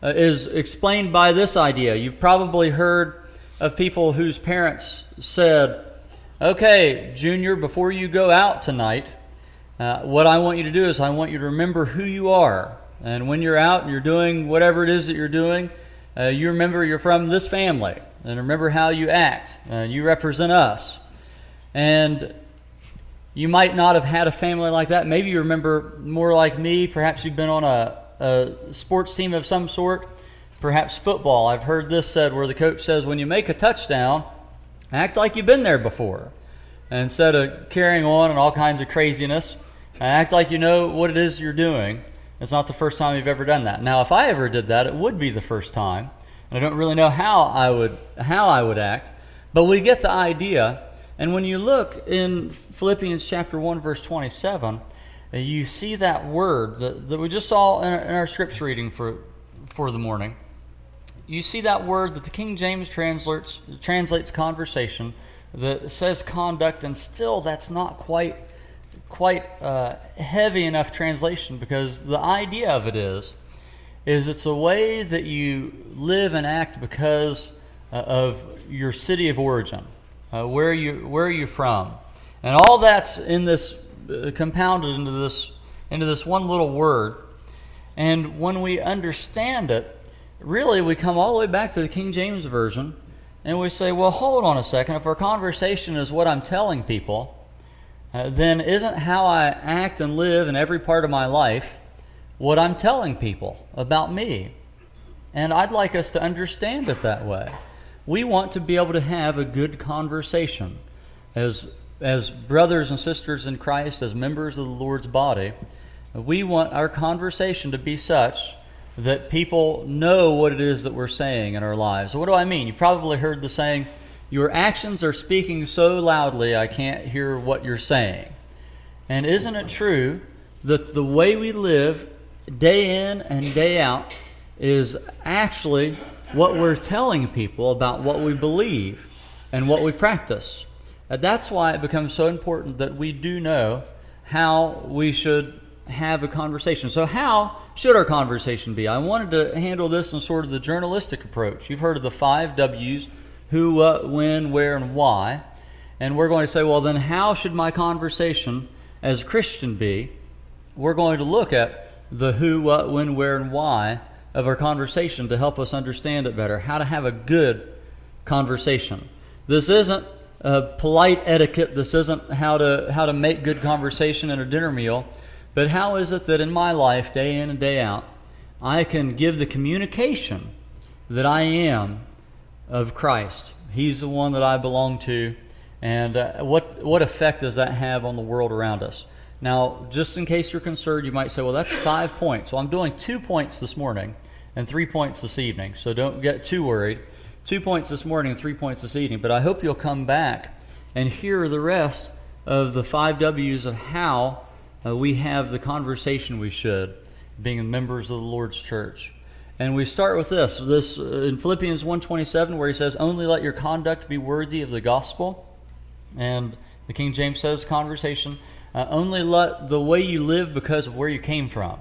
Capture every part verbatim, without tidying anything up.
uh, is explained by this idea. You've probably heard of people whose parents said, okay, Junior, before you go out tonight, uh, what I want you to do is I want you to remember who you are. And when you're out and you're doing whatever it is that you're doing, uh, you remember you're from this family. And remember how you act. Uh, you represent us. And you might not have had a family like that. Maybe you remember more like me. Perhaps you've been on a, a sports team of some sort. Perhaps football. I've heard this said where the coach says, when you make a touchdown, act like you've been there before. And instead of carrying on and all kinds of craziness, act like you know what it is you're doing. It's not the first time you've ever done that. Now, if I ever did that, it would be the first time. And I don't really know how I would how I would act. But we get the idea. And when you look in Philippians chapter one, verse twenty-seven, you see that word that, that we just saw in our, in our scripture reading for, for the morning. You see that word that the King James translates, translates conversation, that says conduct, and still that's not quite quite uh, heavy enough translation, because the idea of it is, is it's a way that you live and act because uh, of your city of origin. Uh, where you where are you from? And all that's in this uh, compounded into this into this one little word. And when we understand it, really we come all the way back to the King James Version, and we say, well, hold on a second. If our conversation is what I'm telling people, uh, then isn't how I act and live in every part of my life what I'm telling people about me? And I'd like us to understand it that way. We want to be able to have a good conversation. As, as brothers and sisters in Christ, as members of the Lord's body, we want our conversation to be such that people know what it is that we're saying in our lives. So what do I mean? You've probably heard the saying, your actions are speaking so loudly I can't hear what you're saying. And isn't it true that the way we live day in and day out is actually what we're telling people about what we believe and what we practice? And that's why it becomes so important that we do know how we should have a conversation. So how should our conversation be? I wanted to handle this in sort of the journalistic approach. You've heard of the five W's: who, what, when, where, and why. And we're going to say, well, then how should my conversation as a Christian be? We're going to look at the who, what, when, where, and why of our conversation to help us understand it better, how to have a good conversation. This isn't uh, polite etiquette. This isn't how to how to make good conversation at a dinner meal. But how is it that in my life, day in and day out, I can give the communication that I am of Christ? He's the one that I belong to. And uh, what what effect does that have on the world around us? Now, just in case you're concerned, you might say, well, that's five points. Well, I'm doing two points this morning and three points this evening, so don't get too worried. Two points this morning and three points this evening, but I hope you'll come back and hear the rest of the five W's of how uh, we have the conversation we should, being members of the Lord's church. And we start with this, this uh, in Philippians one twenty-seven, where he says, only let your conduct be worthy of the gospel. And the King James says, conversation, Uh, only let the way you live because of where you came from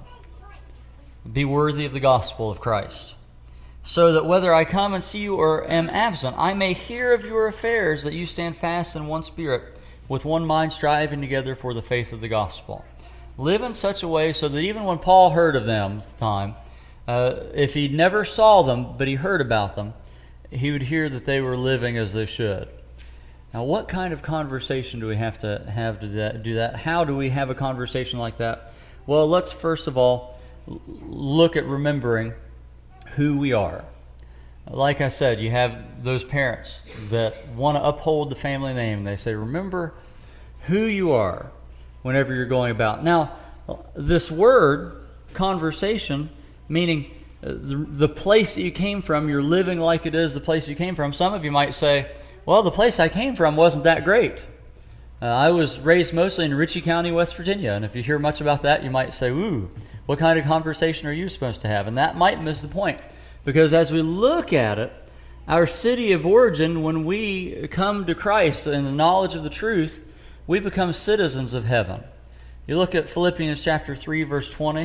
be worthy of the gospel of Christ, so that whether I come and see you or am absent, I may hear of your affairs, that you stand fast in one spirit, with one mind striving together for the faith of the gospel. Live in such a way so that even when Paul heard of them at the time, uh, if he never saw them, but he heard about them, he would hear that they were living as they should. Now, what kind of conversation do we have to have to do that? How do we have a conversation like that? Well, let's first of all look at remembering who we are. Like I said, you have those parents that want to uphold the family name. They say, remember who you are whenever you're going about. Now, this word, conversation, meaning the, the place that you came from, you're living like it is the place you came from. Some of you might say, well, the place I came from wasn't that great. Uh, I was raised mostly in Ritchie County, West Virginia, and if you hear much about that, you might say, ooh, what kind of conversation are you supposed to have? And that might miss the point, because as we look at it, our city of origin, when we come to Christ and the knowledge of the truth, we become citizens of heaven. You look at Philippians chapter three, verse twenty,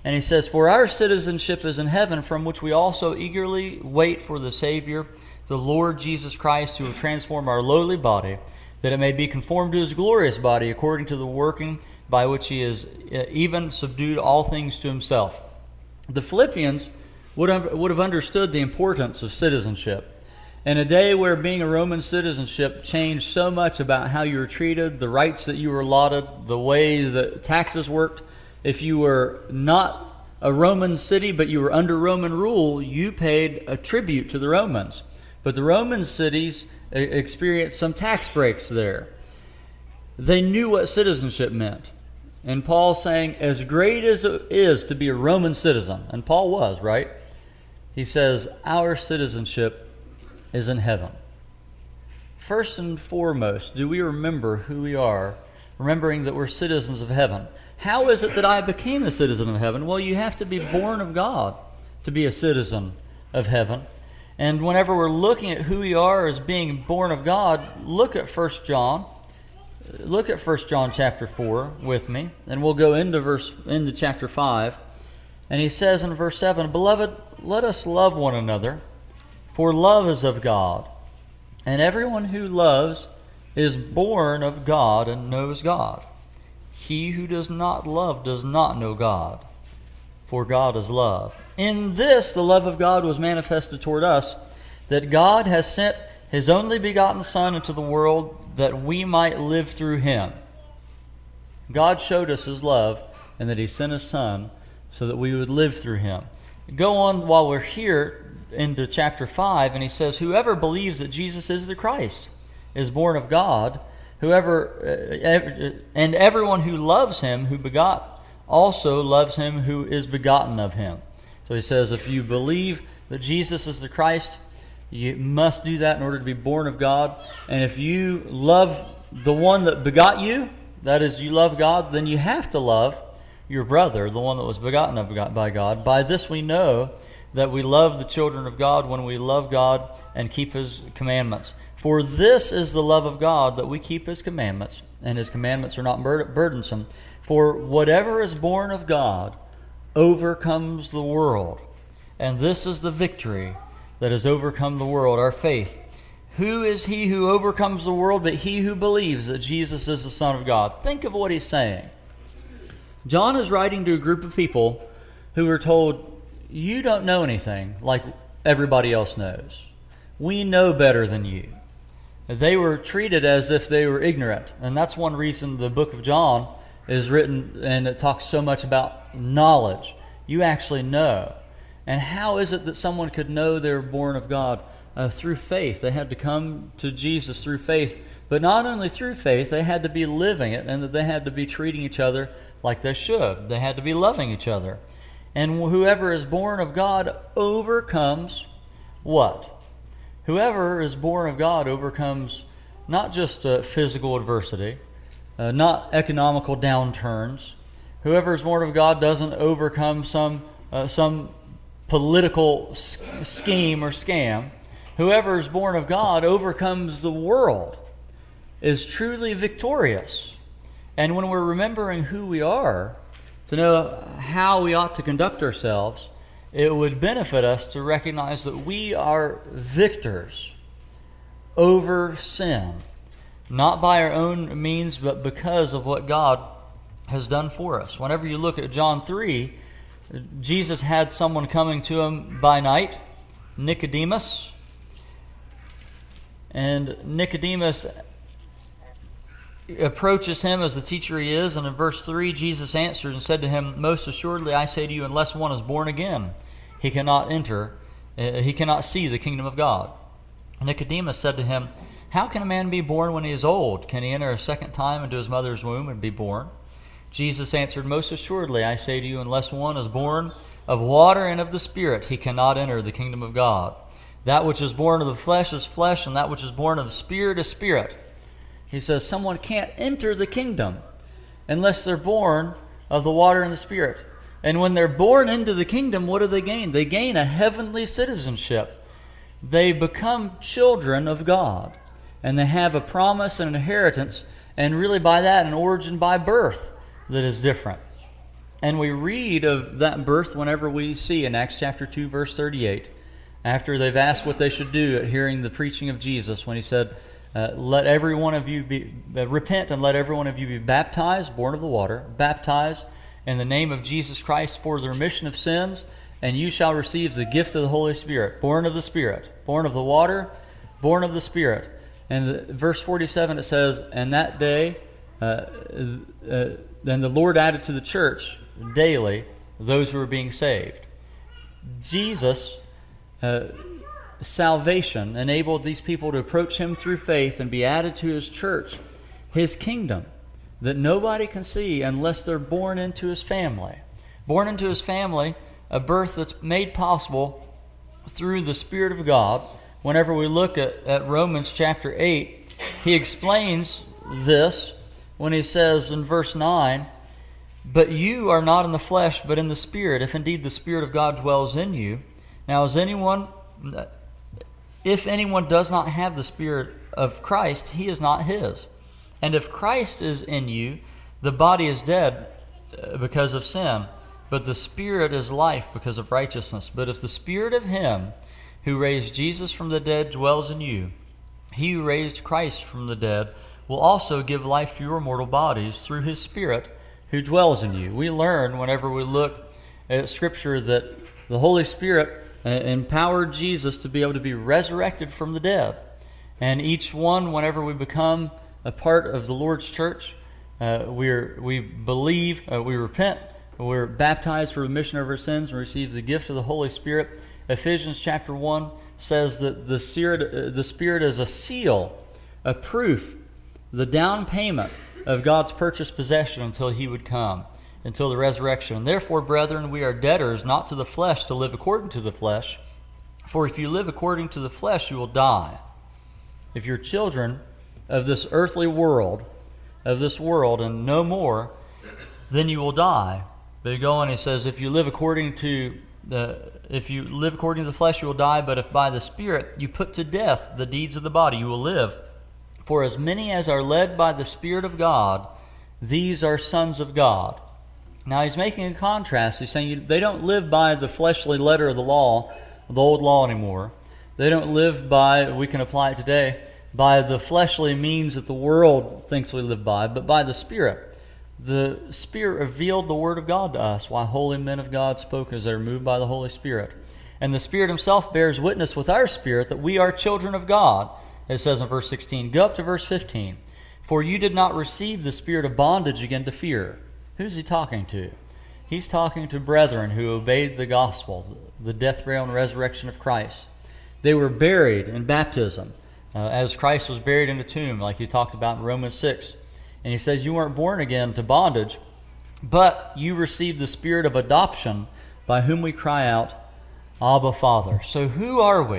And he says, "For our citizenship is in heaven, from which we also eagerly wait for the Savior, the Lord Jesus Christ, who will transform our lowly body, that it may be conformed to his glorious body, according to the working by which he has even subdued all things to himself." The Philippians would have, would have understood the importance of citizenship. In a day where being a Roman citizenship changed so much about how you were treated, the rights that you were allotted, the way that taxes worked, if you were not a Roman city but you were under Roman rule, you paid a tribute to the Romans. But the Roman cities experienced some tax breaks there. They knew what citizenship meant. And Paul's saying, as great as it is to be a Roman citizen, and Paul was, right? He says, our citizenship is in heaven. First and foremost, do we remember who we are, remembering that we're citizens of heaven? How is it that I became a citizen of heaven? Well, you have to be born of God to be a citizen of heaven. And whenever we're looking at who we are as being born of God, look at First John. Look at First John chapter four with me, and we'll go into verse into chapter five. And he says in verse seven, "Beloved, let us love one another, for love is of God, and everyone who loves is born of God and knows God. He who does not love does not know God, for God is love. In this the love of God was manifested toward us, that God has sent his only begotten Son into the world that we might live through him." God showed us his love and that he sent his Son so that we would live through him. Go on while we're here into chapter five, and he says, "Whoever believes that Jesus is the Christ is born of God, whoever uh, and everyone who loves him who begot also loves him who is begotten of him." So he says, if you believe that Jesus is the Christ, you must do that in order to be born of God. And if you love the one that begot you, that is, you love God, then you have to love your brother, the one that was begotten of by God. By this we know that we love the children of God, when we love God and keep his commandments. For this is the love of God, that we keep his commandments, and his commandments are not bur- burdensome. For whatever is born of God overcomes the world. And this is the victory that has overcome the world, our faith. Who is he who overcomes the world but he who believes that Jesus is the Son of God? Think of what he's saying. John is writing to a group of people who are told, you don't know anything like everybody else knows. We know better than you. They were treated as if they were ignorant. And that's one reason the book of John is written and it talks so much about knowledge. You actually know. And how is it that someone could know they're born of God? Uh, through faith. They had to come to Jesus through faith. But not only through faith, they had to be living it, and that they had to be treating each other like they should. They had to be loving each other. And whoever is born of God overcomes what? Whoever is born of God overcomes not just uh, physical adversity, uh, not economical downturns. Whoever is born of God doesn't overcome some uh, some political s- scheme or scam. Whoever is born of God overcomes the world, is truly victorious. And when we're remembering who we are, to know how we ought to conduct ourselves, it would benefit us to recognize that we are victors over sin, not by our own means, but because of what God has done for us. Whenever you look at John three, Jesus had someone coming to him by night, Nicodemus. And Nicodemus approaches him as the teacher he is, and in verse three, Jesus answered and said to him, "Most assuredly I say to you, unless one is born again, he cannot enter, uh, he cannot see the kingdom of God." Nicodemus said to him, "How can a man be born when he is old? Can he enter a second time into his mother's womb and be born?" Jesus answered, "Most assuredly I say to you, unless one is born of water and of the Spirit, he cannot enter the kingdom of God. That which is born of the flesh is flesh, and that which is born of the Spirit is spirit." He says someone can't enter the kingdom unless they're born of the water and the Spirit. And when they're born into the kingdom, what do they gain? They gain a heavenly citizenship. They become children of God, and they have a promise and an inheritance, and really by that an origin by birth that is different. And we read of that birth whenever we see in Acts chapter two, verse thirty-eight, after they've asked what they should do at hearing the preaching of Jesus, when he said, uh, let every one of you be, uh, repent and let every one of you be baptized, born of the water, baptized in the name of Jesus Christ for the remission of sins, and you shall receive the gift of the Holy Spirit, born of the Spirit, born of the water, born of the Spirit. And the, verse forty-seven, it says, and that day, uh, uh, then the Lord added to the church daily those who were being saved. Jesus' uh, salvation enabled these people to approach him through faith and be added to his church, his kingdom, that nobody can see unless they're born into his family. Born into his family, a birth that's made possible through the Spirit of God. Whenever we look at, at Romans chapter eight, he explains this when he says in verse nine, but you are not in the flesh, but in the Spirit, if indeed the Spirit of God dwells in you. Now, is anyone, if anyone does not have the Spirit of Christ, he is not his. And if Christ is in you, the body is dead because of sin, but the Spirit is life because of righteousness. But if the Spirit of him who raised Jesus from the dead dwells in you, he who raised Christ from the dead will also give life to your mortal bodies through his Spirit who dwells in you. We learn whenever we look at Scripture that the Holy Spirit empowered Jesus to be able to be resurrected from the dead. And each one, whenever we become a part of the Lord's church, uh, we're, we believe, uh, we repent, we're baptized for remission of our sins and receive the gift of the Holy Spirit. Ephesians chapter one says that the Spirit, uh, the Spirit is a seal, a proof, the down payment of God's purchased possession until he would come, until the resurrection. And therefore, brethren, we are debtors not to the flesh to live according to the flesh. For if you live according to the flesh, you will die. If you're children of this earthly world, of this world and no more, then you will die. But you go on, he says, if you live according to the if you live according to the flesh, you will die, but if by the Spirit you put to death the deeds of the body, you will live. For as many as are led by the Spirit of God, these are sons of God. Now he's making a contrast. He's saying you, they don't live by the fleshly letter of the law, the old law anymore. They don't live by, we can apply it today, by the fleshly means that the world thinks we live by, but by the Spirit. The Spirit revealed the Word of God to us, while holy men of God spoke as they were moved by the Holy Spirit. And the Spirit himself bears witness with our spirit that we are children of God. It says in verse sixteen. Go up to verse fifteen. For you did not receive the spirit of bondage again to fear. Who's he talking to? He's talking to brethren who obeyed the gospel, the death, burial, and resurrection of Christ. They were buried in baptism, uh, as Christ was buried in a tomb, like he talked about in Romans six. And he says, you weren't born again to bondage, but you received the spirit of adoption, by whom we cry out, Abba, Father. So who are we?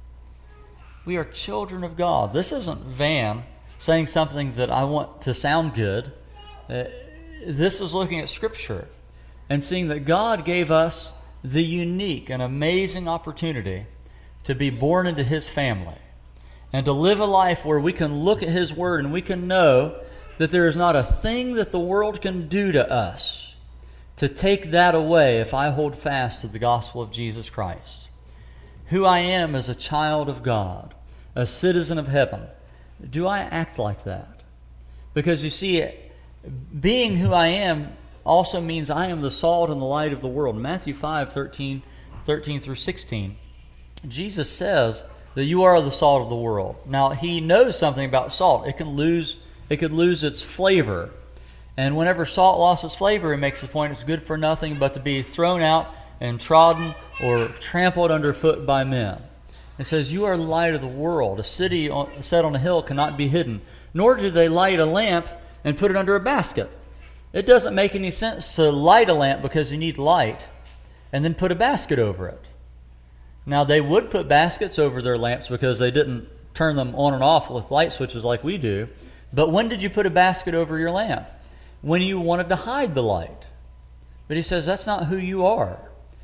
We are children of God. This isn't Van saying something that I want to sound good. Uh, this is looking at Scripture and seeing that God gave us the unique and amazing opportunity to be born into his family and to live a life where we can look at his word and we can know that there is not a thing that the world can do to us to take that away if I hold fast to the gospel of Jesus Christ. Who I am as a child of God, a citizen of heaven. Do I act like that? Because you see, being who I am also means I am the salt and the light of the world. Matthew five, thirteen, thirteen through sixteen. Jesus says that you are the salt of the world. Now, he knows something about salt. It can lose, it could lose its flavor. And whenever salt lost its flavor, he makes the point it's good for nothing but to be thrown out and trodden or trampled underfoot by men. It says, you are the light of the world. A city on, set on a hill cannot be hidden, nor do they light a lamp and put it under a basket. It doesn't make any sense to light a lamp because you need light and then put a basket over it. Now, they would put baskets over their lamps because they didn't turn them on and off with light switches like we do. But when did you put a basket over your lamp? When you wanted to hide the light. But he says that's not who you are.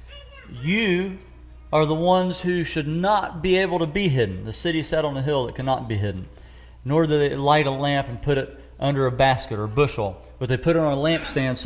You are the ones who should not be able to be hidden. The city set on a hill that cannot be hidden. Nor do they light a lamp and put it under a basket or bushel, but they put it on a lampstand so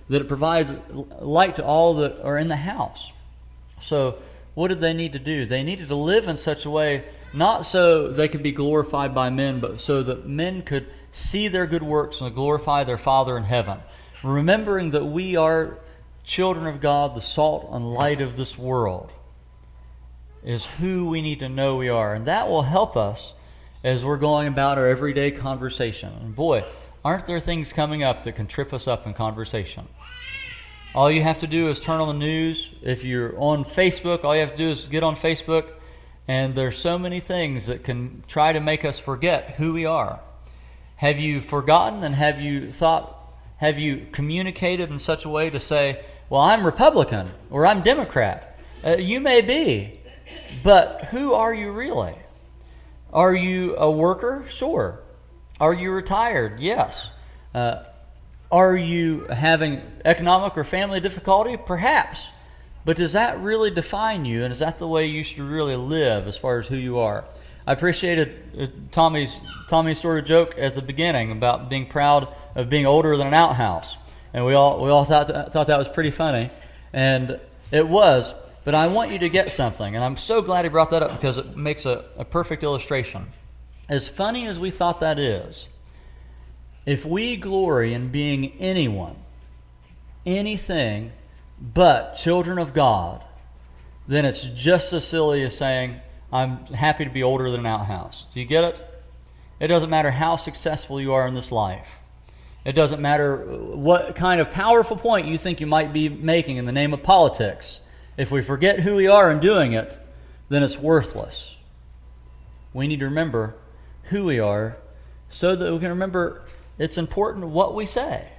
that it provides light to all that are in the house. So what did they need to do? They needed to live in such a way, not so they could be glorified by men, but so that men could see their good works and glorify their Father in heaven. Remembering that we are children of God, the salt and light of this world, is who we need to know we are. And that will help us as we're going about our everyday conversation. And boy, aren't there things coming up that can trip us up in conversation? All you have to do is turn on the news. If you're on Facebook, all you have to do is get on Facebook, and there's so many things that can try to make us forget who we are. Have you forgotten, and have you thought, have you communicated in such a way to say, well, I'm Republican or I'm Democrat? Uh, you may be, but who are you really? Are you a worker? Sure. Are you retired? Yes. Uh, are you having economic or family difficulty? Perhaps. But does that really define you, and is that the way you should really live as far as who you are? I appreciated Tommy's Tommy's sort of joke at the beginning about being proud of being older than an outhouse, and we all we all thought that, thought that was pretty funny, and it was. But I want you to get something, and I'm so glad he brought that up because it makes a, a perfect illustration. As funny as we thought that is, if we glory in being anyone, anything but children of God, then it's just as silly as saying, I'm happy to be older than an outhouse. Do you get it? It doesn't matter how successful you are in this life. It doesn't matter what kind of powerful point you think you might be making in the name of politics. If we forget who we are in doing it, then it's worthless. We need to remember who we are so that we can remember it's important what we say.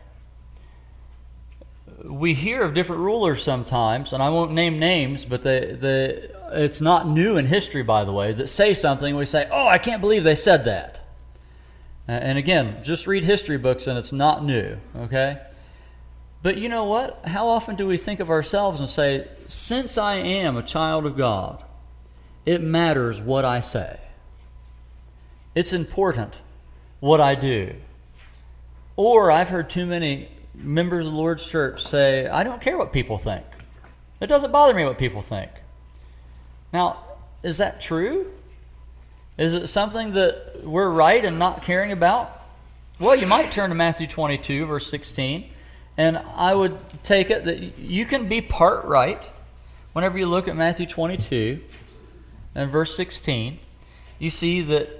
We hear of different rulers sometimes, and I won't name names, but they, they, it's not new in history, by the way, that say something, we say, oh, I can't believe they said that. And again, just read history books and it's not new, okay? But you know what? How often do we think of ourselves and say, since I am a child of God, it matters what I say. It's important what I do. Or I've heard too many members of the Lord's church say, I don't care what people think. It doesn't bother me what people think. Now, is that true? Is it something that we're right in not caring about? Well, you might turn to Matthew twenty-two, verse sixteen, and I would take it that you can be part right whenever you look at Matthew twenty-two and verse sixteen. You see that,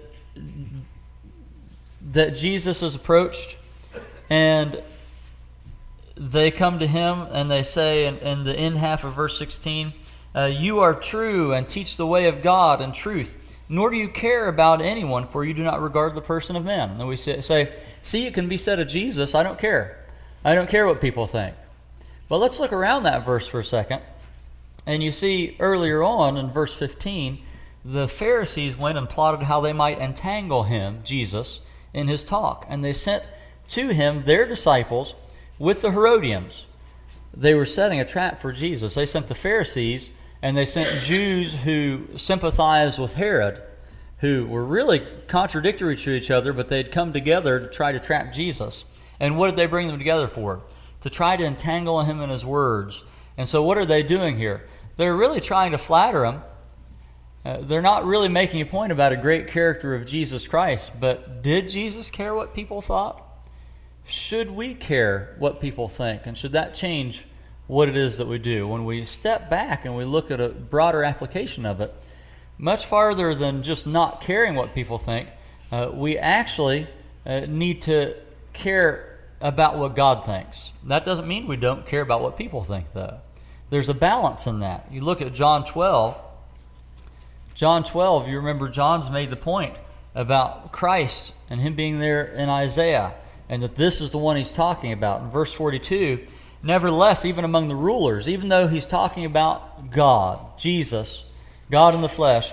that Jesus is approached, and they come to him and they say in, in the end half of verse sixteen, uh, you are true and teach the way of God in truth, nor do you care about anyone, for you do not regard the person of men. And we say, say, see, it can be said of Jesus, I don't care. I don't care what people think. But let's look around that verse for a second. And you see earlier on in verse fifteen, the Pharisees went and plotted how they might entangle him, Jesus, in his talk. And they sent to him their disciples with the Herodians. They were setting a trap for Jesus. They sent the Pharisees, and they sent Jews who sympathized with Herod, who were really contradictory to each other, but they'd come together to try to trap Jesus. And what did they bring them together for? To try to entangle him in his words. And so what are they doing here? They're really trying to flatter him. Uh, they're not really making a point about a great character of Jesus Christ, but did Jesus care what people thought? Should we care what people think? And should that change what it is that we do? When we step back and we look at a broader application of it, much farther than just not caring what people think, uh, we actually uh, need to care about what God thinks. That doesn't mean we don't care about what people think, though. There's a balance in that. You look at John twelve. John twelve, you remember John's made the point about Christ and him being there in Isaiah, and that this is the one he's talking about. In verse forty-two, nevertheless, even among the rulers, even though he's talking about God, Jesus, God in the flesh,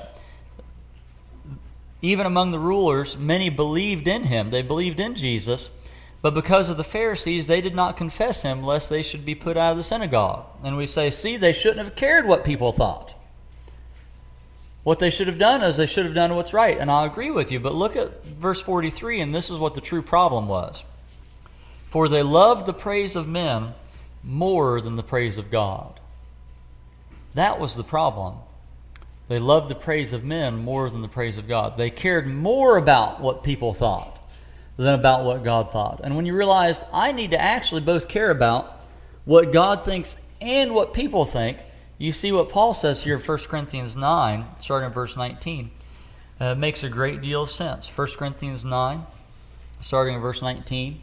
even among the rulers, many believed in him. They believed in Jesus, but because of the Pharisees, they did not confess him, lest they should be put out of the synagogue. And we say, see, they shouldn't have cared what people thought. What they should have done is they should have done what's right. And I agree with you, but look at verse forty-three, and this is what the true problem was. For they loved the praise of men more than the praise of God. That was the problem. They loved the praise of men more than the praise of God. They cared more about what people thought than about what God thought. And when you realized, I need to actually both care about what God thinks and what people think, you see what Paul says here in First Corinthians nine, starting in verse nineteen. Uh, it makes a great deal of sense. First Corinthians nine, starting in verse nineteen.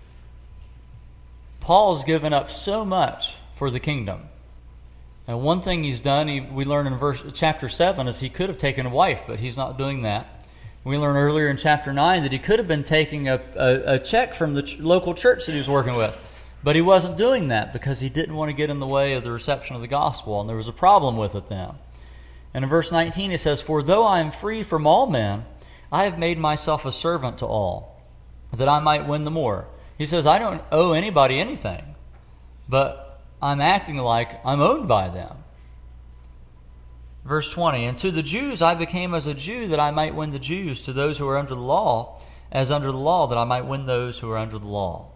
Paul's given up so much for the kingdom. And one thing he's done, he, we learn in verse chapter seven, is he could have taken a wife, but he's not doing that. We learn earlier in chapter nine that he could have been taking a, a, a check from the ch- local church that he was working with. But he wasn't doing that because he didn't want to get in the way of the reception of the gospel, and there was a problem with it then. And in verse nineteen he says, "For though I am free from all men, I have made myself a servant to all, that I might win the more." He says, I don't owe anybody anything, but I'm acting like I'm owned by them. Verse twenty, "And to the Jews I became as a Jew, that I might win the Jews. To those who are under the law, as under the law, that I might win those who are under the law.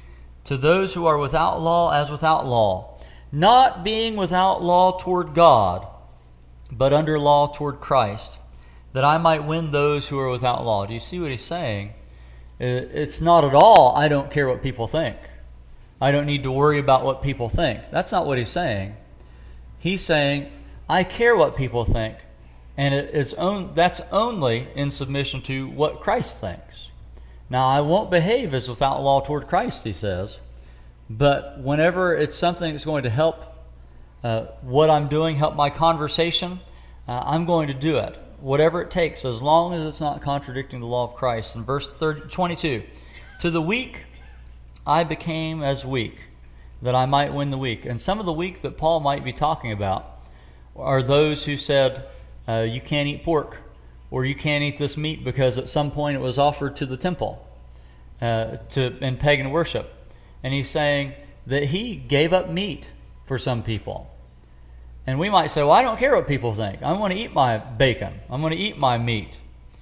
To those who are without law, as without law, not being without law toward God, but under law toward Christ, that I might win those who are without law." Do you see what he's saying? It's not at all, I don't care what people think. I don't need to worry about what people think. That's not what he's saying. He's saying, I care what people think, and it is on, that's only in submission to what Christ thinks. Now, I won't behave as without law toward Christ, he says, but whenever it's something that's going to help uh, what I'm doing, help my conversation, uh, I'm going to do it. Whatever it takes, as long as it's not contradicting the law of Christ. In verse twenty-two, "To the weak I became as weak, that I might win the weak." And some of the weak that Paul might be talking about are those who said, uh, you can't eat pork, or you can't eat this meat because at some point it was offered to the temple uh, to in pagan worship. And he's saying that he gave up meat for some people. And we might say, well, I don't care what people think. I want to eat my bacon. I'm going to eat my meat.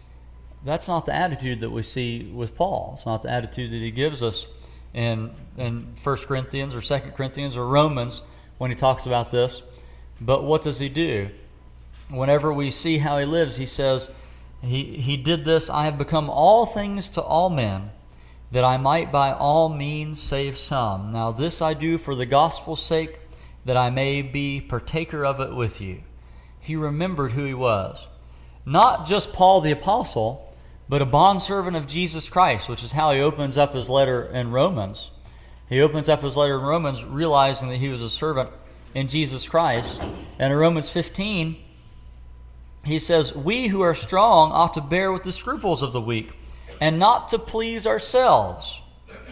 That's not the attitude that we see with Paul. It's not the attitude that he gives us in, in First Corinthians or Second Corinthians or Romans when he talks about this. But what does he do? Whenever we see how he lives, he says, he, he did this, "I have become all things to all men, that I might by all means save some. Now this I do for the gospel's sake, that I may be partaker of it with you." He remembered who he was. Not just Paul the apostle, but a bondservant of Jesus Christ, which is how he opens up his letter in Romans. He opens up his letter in Romans realizing that he was a servant in Jesus Christ. And in Romans fifteen, he says, "We who are strong ought to bear with the scruples of the weak, and not to please ourselves."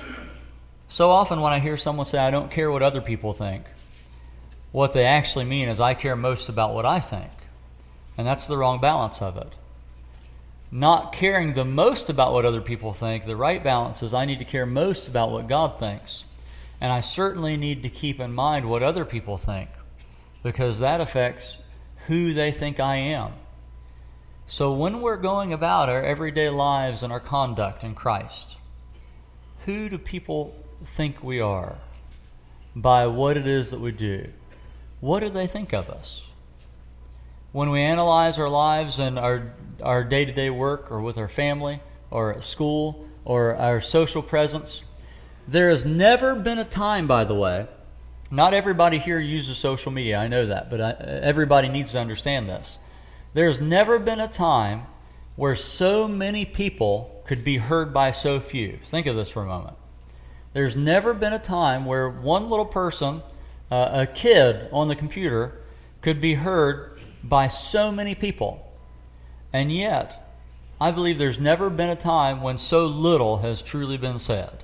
So often when I hear someone say, I don't care what other people think, what they actually mean is I care most about what I think. And that's the wrong balance of it. Not caring the most about what other people think, the right balance is I need to care most about what God thinks. And I certainly need to keep in mind what other people think, because that affects who they think I am. So when we're going about our everyday lives and our conduct in Christ, who do people think we are by what it is that we do? What do they think of us? When we analyze our lives and our our day-to-day work, or with our family, or at school, or our social presence, there has never been a time, by the way, not everybody here uses social media, I know that, but I, everybody needs to understand this. There's never been a time where so many people could be heard by so few. Think of this for a moment. There's never been a time where one little person, uh, a kid on the computer, could be heard by so many people. And yet, I believe there's never been a time when so little has truly been said.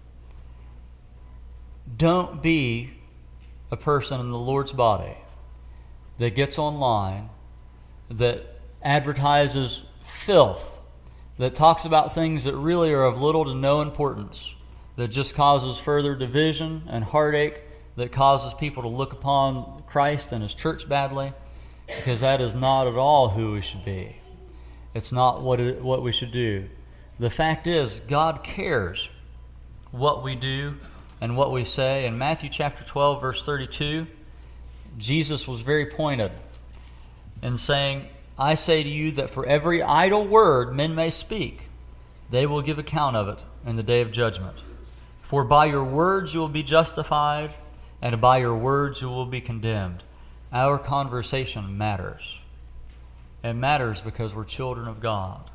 Don't be a person in the Lord's body that gets online, that advertises filth, that talks about things that really are of little to no importance, that just causes further division and heartache, that causes people to look upon Christ and His church badly, because that is not at all who we should be. It's not what it, what we should do. The fact is, God cares what we do and what we say. In Matthew chapter twelve, verse thirty-two, Jesus was very pointed in saying, I say to you that for every idle word men may speak, they will give account of it in the day of judgment. For by your words you will be justified, and by your words you will be condemned. Our conversation matters. It matters because we're children of God.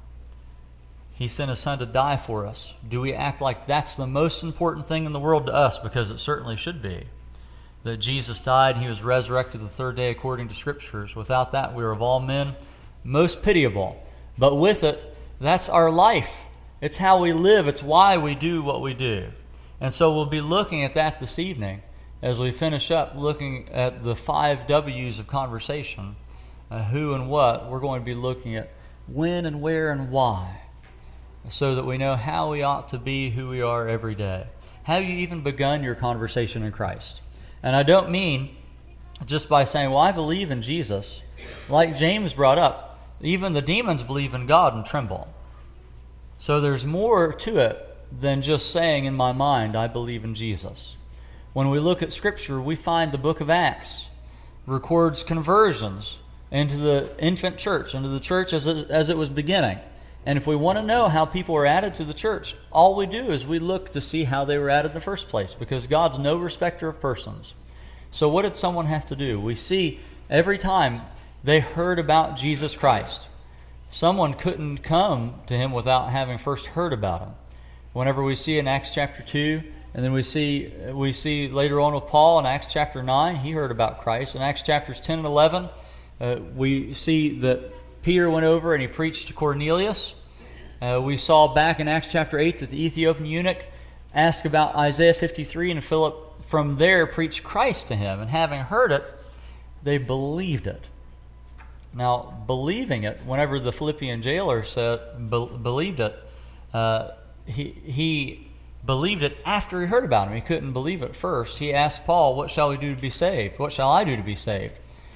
He sent His Son to die for us. Do we act like that's the most important thing in the world to us? Because it certainly should be. That Jesus died, He was resurrected the third day according to Scriptures. Without that, we are of all men most pitiable. But with it, that's our life. It's how we live. It's why we do what we do. And so we'll be looking at that this evening as we finish up looking at the five W's of conversation. Uh, who and what. We're going to be looking at when and where and why, so that we know how we ought to be who we are every day. Have you even begun your conversation in Christ? And I don't mean just by saying, well, I believe in Jesus. Like James brought up, even the demons believe in God and tremble. So there's more to it than just saying in my mind, I believe in Jesus. When we look at Scripture, we find the book of Acts records conversions into the infant church, into the church as it, as it was beginning. And if we want to know how people were added to the church, all we do is we look to see how they were added in the first place, because God's no respecter of persons. So what did someone have to do? We see every time they heard about Jesus Christ, someone couldn't come to Him without having first heard about Him. Whenever we see in Acts chapter two, and then we see we see later on with Paul in Acts chapter nine, he heard about Christ. In Acts chapters ten and eleven, uh, we see that Peter went over and he preached to Cornelius. Uh, we saw back in Acts chapter eight that the Ethiopian eunuch asked about Isaiah fifty-three, and Philip from there preached Christ to him. And having heard it, they believed it. Now, believing it, whenever the Philippian jailer said be, believed it, uh, he he believed it after he heard about him. He couldn't believe it first. He asked Paul, what shall we do to be saved? What shall I do to be saved?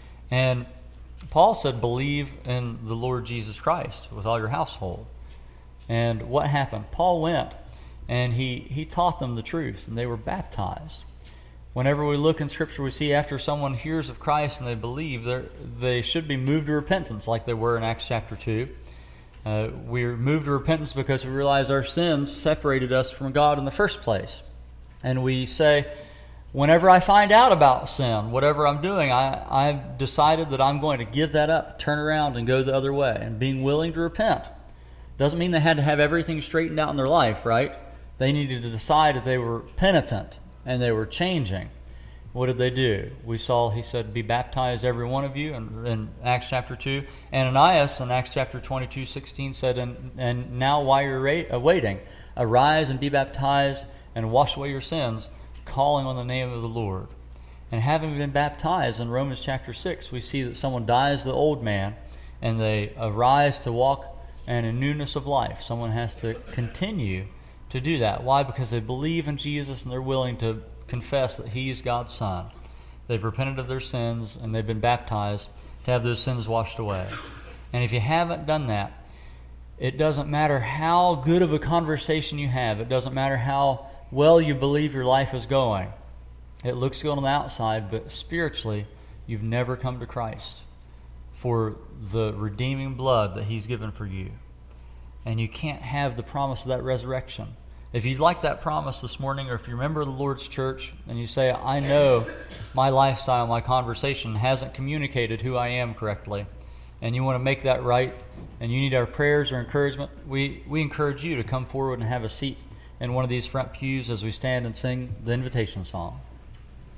And Paul said, believe in the Lord Jesus Christ with all your household. And what happened? Paul went and he, he taught them the truth, and they were baptized. Whenever we look in Scripture, we see after someone hears of Christ and they believe, they should be moved to repentance like they were in Acts chapter two. Uh, we're moved to repentance because we realize our sins separated us from God in the first place. And we say, whenever I find out about sin, whatever I'm doing, I, I've decided that I'm going to give that up, turn around and go the other way, and being willing to repent. Doesn't mean they had to have everything straightened out in their life, right? They needed to decide that they were penitent and they were changing. What did they do? We saw, he said, be baptized every one of you in, in Acts chapter two. Ananias in Acts chapter twenty-two sixteen said, and, and now while you're awaiting, arise and be baptized and wash away your sins, calling on the name of the Lord. And having been baptized in Romans chapter six, we see that someone dies the old man and they arise to walk in a newness of life. Someone has to continue to do that. Why? Because they believe in Jesus and they're willing to confess that He's God's Son. They've repented of their sins and they've been baptized to have those sins washed away. And if you haven't done that, it doesn't matter how good of a conversation you have. It doesn't matter how well you believe your life is going. It looks good on the outside, but spiritually, you've never come to Christ for the redeeming blood that He's given for you. And you can't have the promise of that resurrection. If you'd like that promise this morning, or if you remember the Lord's church and you say, I know my lifestyle, my conversation hasn't communicated who I am correctly, and you want to make that right, and you need our prayers or encouragement, we, we encourage you to come forward and have a seat in one of these front pews as we stand and sing the invitation song.